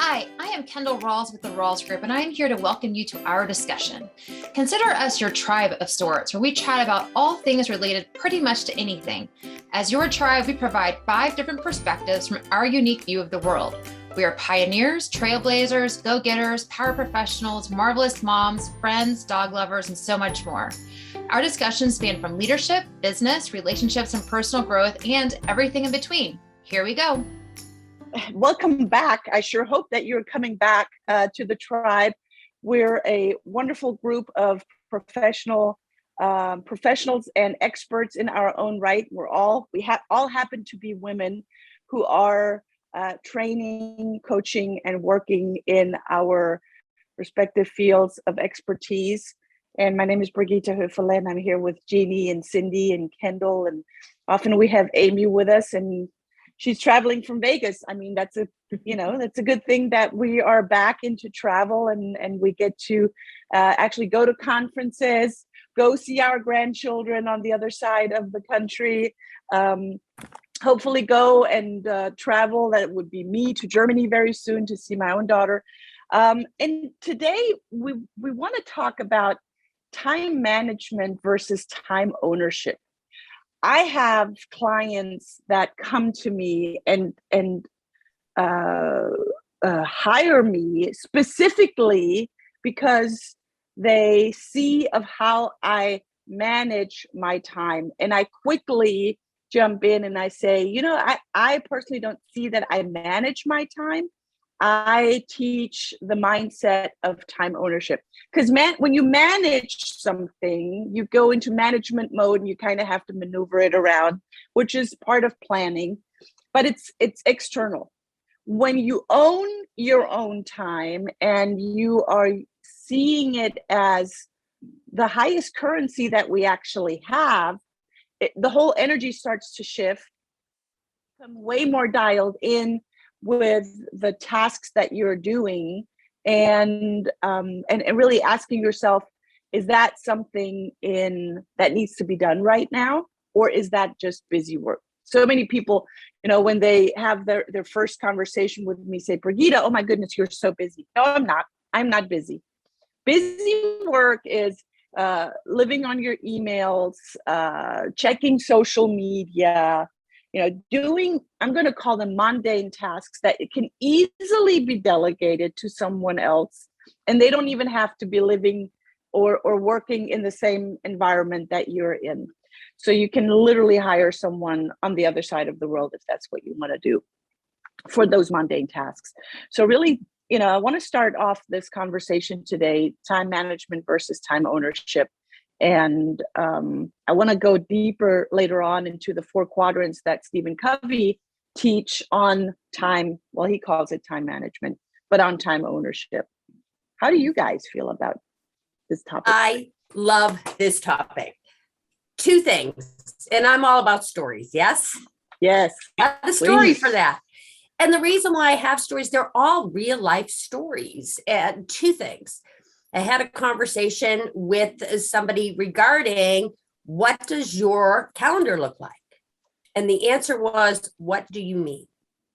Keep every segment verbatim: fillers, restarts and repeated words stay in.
Hi, I am Kendall Rawls with the Rawls Group, and I am here to welcome you to our discussion. Consider us your tribe of sorts, where we chat about all things related pretty much to anything. As your tribe, we provide five different perspectives from our unique view of the world. We are pioneers, trailblazers, go-getters, power professionals, marvelous moms, friends, dog lovers, and so much more. Our discussions span from leadership, business, relationships, and personal growth, and everything in between. Here we go. Welcome back. I sure hope that you're coming back uh, to the tribe. We're a wonderful group of professional um, professionals and experts in our own right. We're all, we have all happen to be women who are uh, training, coaching, and working in our respective fields of expertise. And my name is Brigitte Höfele, and I'm here with Jeannie and Cindy and Kendall. And often we have Amy with us, and she's traveling from Vegas. I mean, that's a, you know, that's a good thing that we are back into travel and, and we get to uh, actually go to conferences, go see our grandchildren on the other side of the country, um, hopefully go and uh, travel. That would be me to Germany very soon to see my own daughter. Um, and today we, we want to talk about time management versus time ownership. I have clients that come to me and and uh, uh, hire me specifically because they see of how I manage my time, and I quickly jump in and I say, you know, I, I personally don't see that I manage my time. I teach the mindset of time ownership, because man, when you manage something, you go into management mode and you kind of have to maneuver it around, which is part of planning, but it's it's external. When you own your own time and you are seeing it as the highest currency that we actually have, it, the whole energy starts to shift, become way more dialed in with the tasks that you're doing, and um and, and really asking yourself, is that something in that needs to be done right now, or is that just busy work? So many people, you know, when they have their their first conversation with me, say, Brigitte, oh my goodness, you're so busy. No, I'm not. I'm not busy. Busy work is uh living on your emails, uh checking social media, you know, doing, I'm going to call them mundane tasks that it can easily be delegated to someone else. And they don't even have to be living or, or working in the same environment that you're in. So you can literally hire someone on the other side of the world if that's what you want to do for those mundane tasks. So really, you know, I want to start off this conversation today, time management versus time ownership. And um, I want to go deeper later on into the four quadrants that Stephen Covey teach on time. Well, he calls it time management, but on time ownership. How do you guys feel about this topic? I love this topic. Two things, and I'm all about stories. Yes. Yes. I have a story please. for that. And the reason why I have stories, they're all real life stories. And two things. I had a conversation with somebody regarding, what does your calendar look like? And the answer was, what do you mean?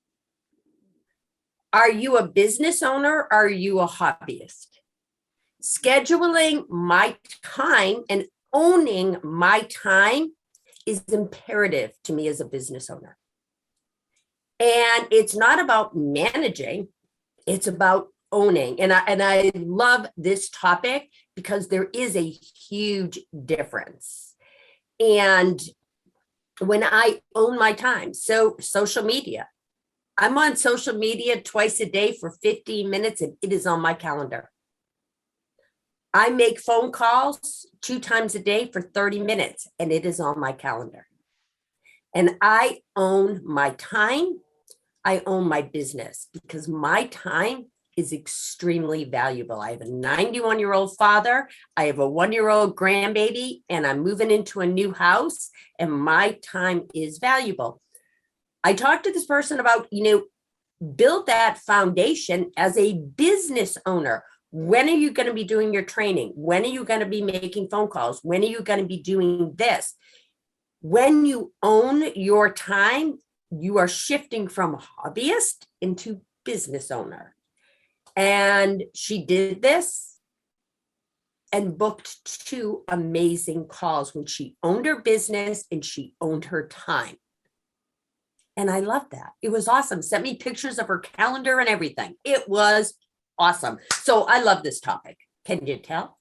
Are you a business owner? Or are you a hobbyist? Scheduling my time and owning my time is imperative to me as a business owner. And it's not about managing, it's about owning. And I, and I love this topic because there is a huge difference. And when I own my time, so social media, I'm on social media twice a day for fifteen minutes and it is on my calendar. I make phone calls two times a day for thirty minutes and it is on my calendar. And I own my time. I own my business because my time is extremely valuable. I have a ninety-one-year-old father. I have a one-year-old grandbaby, and I'm moving into a new house, and my time is valuable. I talked to this person about, you know, build that foundation as a business owner. When are you going to be doing your training? When are you going to be making phone calls? When are you going to be doing this? When you own your time, you are shifting from hobbyist into business owner. And she did this and booked two amazing calls when she owned her business and she owned her time. And I loved that. It was awesome. Sent me pictures of her calendar and everything. It was awesome. So I love this topic. Can you tell?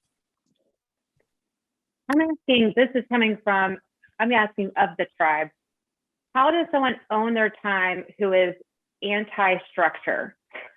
I'm asking, this is coming from, I'm asking of the tribe. How does someone own their time who is anti-structure?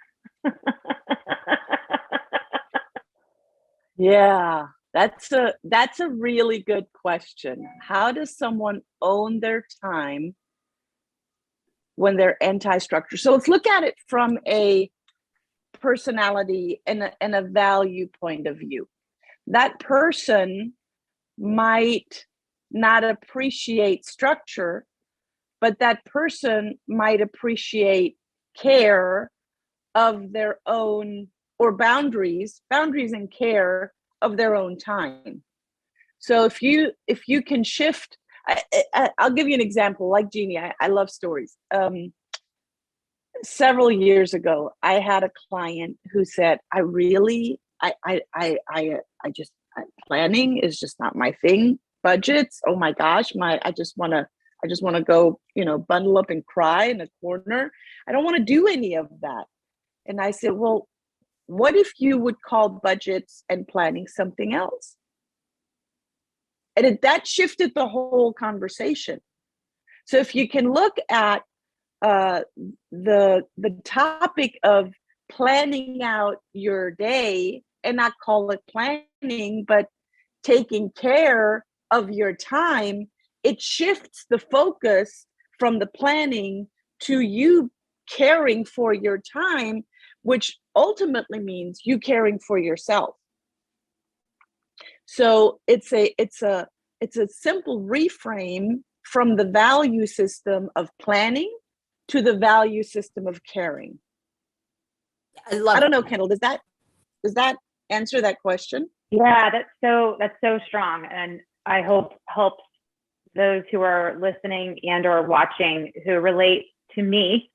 Yeah, that's a that's a really good question. How does someone own their time when they're anti-structure? So let's look at it from a personality and a, and a value point of view. That person might not appreciate structure, but that person might appreciate care of their own, or boundaries, boundaries and care of their own time. So if you if you can shift, I, I, I'll give you an example. Like Jeannie, I, I love stories. Um, several years ago, I had a client who said, "I really, I, I, I, I, I just I, planning is just not my thing. Budgets, oh my gosh, my I just want to." I just want to go, you know, bundle up and cry in a corner. I don't want to do any of that. And I said, well, what if you would call budgets and planning something else? And it, that shifted the whole conversation. So if you can look at uh, the, the topic of planning out your day and not call it planning, but taking care of your time, it shifts the focus from the planning to you caring for your time, which ultimately means you caring for yourself. So it's a it's a it's a simple reframe from the value system of planning to the value system of caring. I love I don't know, that. Kendall, does that does that answer that question? Yeah, that's so that's so strong, and I hope helps those who are listening and or watching who relate to me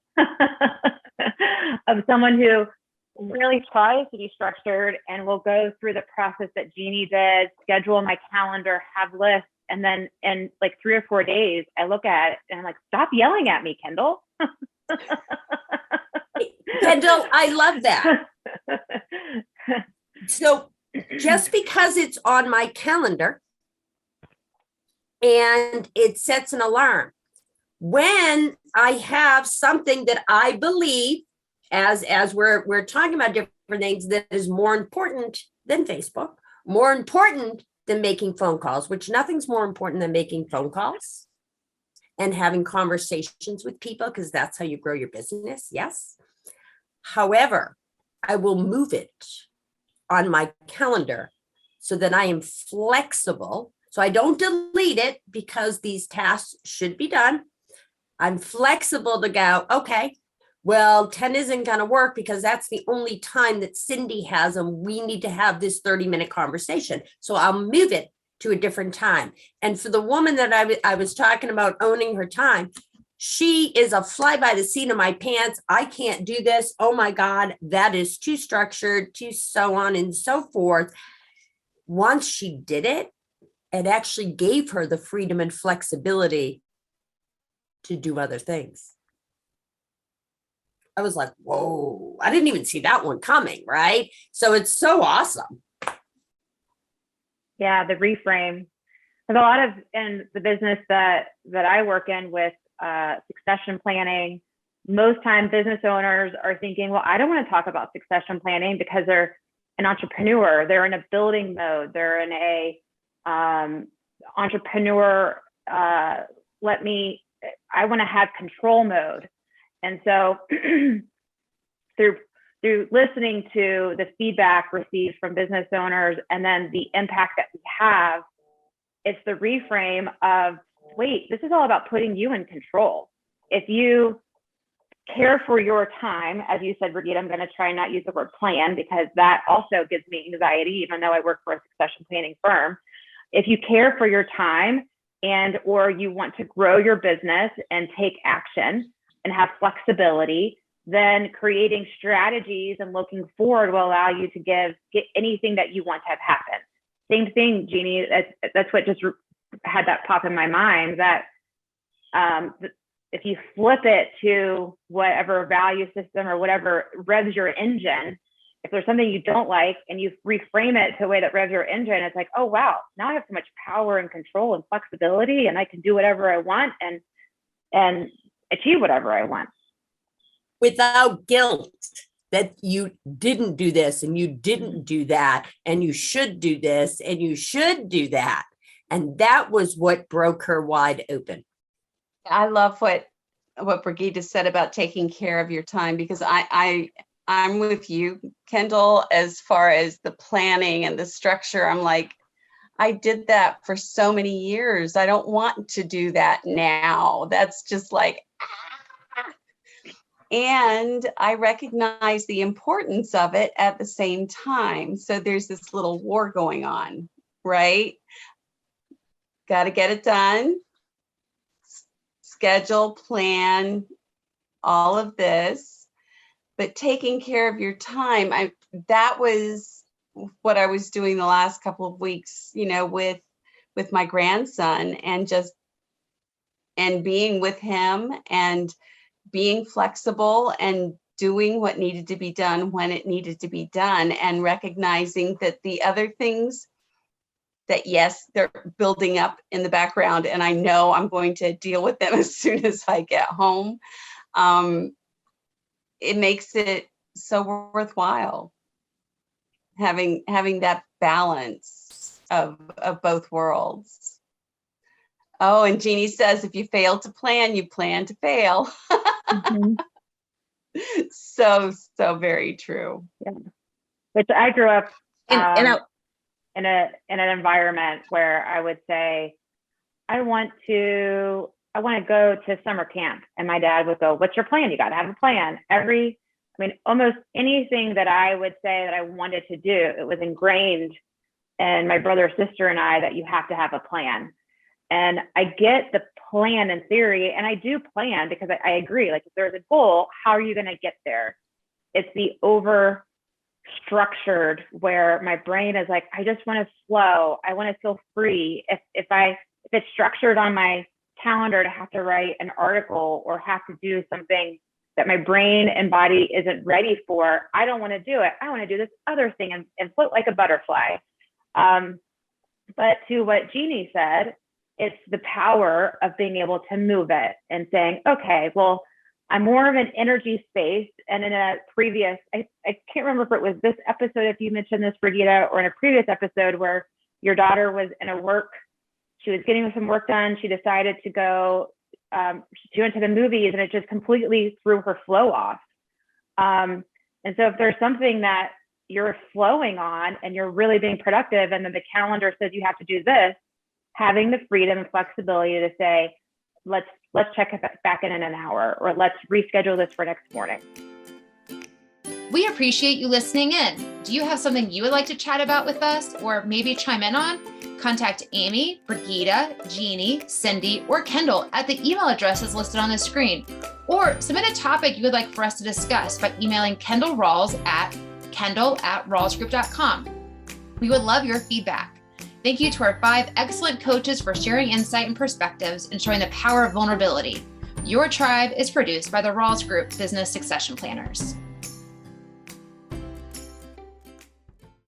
of someone who really tries to be structured and will go through the process that Jeannie did, schedule my calendar, have lists, and then in like three or four days, I look at it and I'm like, stop yelling at me, Kendall. Kendall, I love that. So just because it's on my calendar and it sets an alarm, when I have something that I believe, as as we're we're talking about different things, that is more important than Facebook, more important than making phone calls, which nothing's more important than making phone calls and having conversations with people, because that's how you grow your business. Yes. However, I will move it on my calendar so that I am flexible. So I don't delete it because these tasks should be done. I'm flexible to go, okay, well, ten isn't going to work because that's the only time that Cindy has, and we need to have this thirty minute conversation. So I'll move it to a different time. And for the woman that I, w- I was talking about owning her time, she is a fly by the seat of my pants. I can't do this. Oh my God, that is too structured, too so on and so forth. Once she did it, it actually gave her the freedom and flexibility to do other things. I was like, whoa, I didn't even see that one coming, right? So it's so awesome. Yeah, the reframe. There's a lot of in the business that that I work in with uh, succession planning. Most time business owners are thinking, well, I don't want to talk about succession planning because they're an entrepreneur. They're in a building mode. They're in a um, entrepreneur. Uh, let me, I want to have control mode. And so through through listening to the feedback received from business owners and then the impact that we have, it's the reframe of, wait, this is all about putting you in control. If you care for your time, as you said, Brigitte, I'm going to try and not use the word plan because that also gives me anxiety, even though I work for a succession planning firm. If you care for your time and or you want to grow your business and take action and have flexibility, then creating strategies and looking forward will allow you to give get anything that you want to have happen. Same thing, Jeannie. That's that's what just had that pop in my mind. That um, if you flip it to whatever value system or whatever revs your engine, if there's something you don't like and you reframe it to a way that revs your engine, it's like, oh wow, now I have so much power and control and flexibility, and I can do whatever I want and and achieve whatever I want. Without guilt that you didn't do this and you didn't do that, and you should do this and you should do that. And that was what broke her wide open. I love what what Brigitte said about taking care of your time, because I, I I'm with you, Kendall, as far as the planning and the structure. I'm like, I did that for so many years. I don't want to do that now. That's just like, ah. And I recognize the importance of it at the same time. So there's this little war going on, right? Got to get it done. Schedule, plan, all of this, but taking care of your time. I that was what I was doing the last couple of weeks, you know, with with my grandson, and just and being with him and being flexible and doing what needed to be done when it needed to be done, and recognizing that the other things that, yes, they're building up in the background, and I know I'm going to deal with them as soon as I get home. Um, it makes it so worthwhile having having that balance of, of both worlds. Oh, and Jeannie says, if you fail to plan, you plan to fail. Mm-hmm. So, so very true. Yeah. Which I grew up And, um, and I, in a in an environment where I would say, I want to I want to go to summer camp, and my dad would go, what's your plan? You got to have a plan. Every I mean, almost anything that I would say that I wanted to do, it was ingrained in my brother, sister, and I that you have to have a plan. And I get the plan in theory, and I do plan because I, I agree. Like, if there's a goal, how are you going to get there? It's the over structured where my brain is like, I just want to flow. I want to feel free. If if I if it's structured on my calendar to have to write an article or have to do something that my brain and body isn't ready for, I don't want to do it. I want to do this other thing and, and float like a butterfly. Um, but to what Jeannie said, it's the power of being able to move it and saying, okay, well, I'm more of an energy space. And in a previous, I, I can't remember if it was this episode, if you mentioned this, Brigitte, or in a previous episode where your daughter was in a work, she was getting some work done. She decided to go, um, she went to the movies, and it just completely threw her flow off. Um, and so if there's something that you're flowing on and you're really being productive, and then the calendar says you have to do this, having the freedom and flexibility to say, let's let's check it back in in an hour, or let's reschedule this for next morning. We appreciate you listening in. Do you have something you would like to chat about with us, or maybe chime in on? Contact Amy, Brigitte, Jeannie, Cindy, or Kendall at the email addresses listed on the screen, or submit a topic you would like for us to discuss by emailing Kendall Rawls at kendall at rawlsgroup dot com. We would love your feedback. Thank you to our five excellent coaches for sharing insight and perspectives and showing the power of vulnerability. Your Tribe is produced by the Rawls Group Business Succession Planners.